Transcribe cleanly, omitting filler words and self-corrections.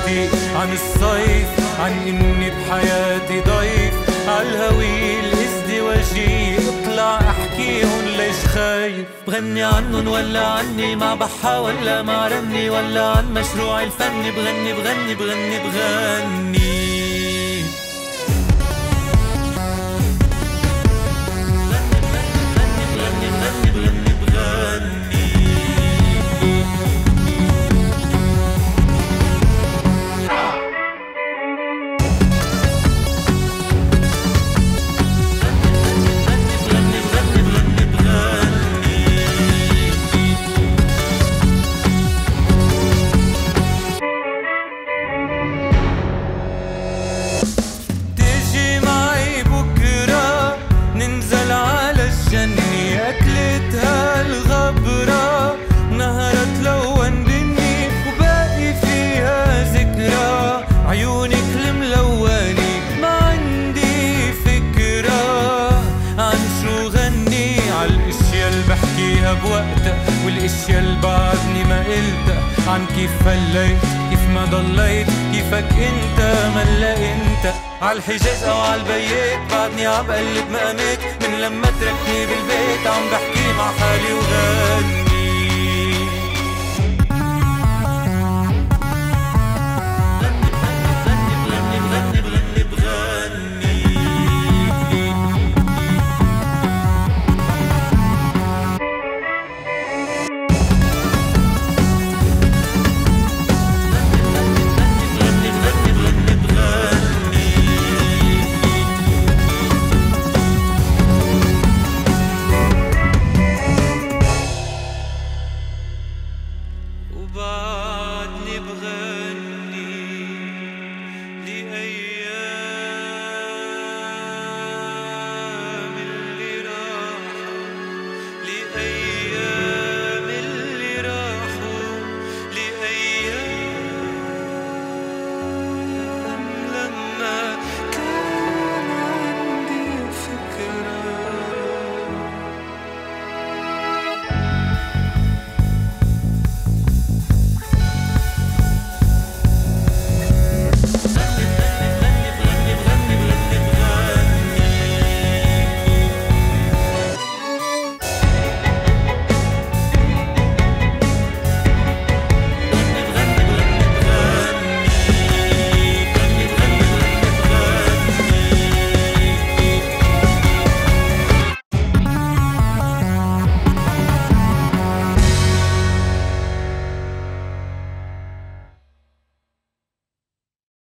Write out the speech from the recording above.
بحكي عن الصيف، عن اني بحياتي ضيف عالهوي الازدواجية. اطلع احكيهن ليش خايف، بغني عنن ولا عني، مع بحة ولا مع رني، ولا عن مشروعي الفني. بغني بغني بغني بغني بوقتها، والاشياء اللي بعدني ما قلتها، عن كيف فليت كيف ما ضليت كيفك انت ملا انت. عالحجاز او عالبيت بعدني عم بقلب مقامات، من لما تركني بالبيت عم بحكي مع حالي وغني.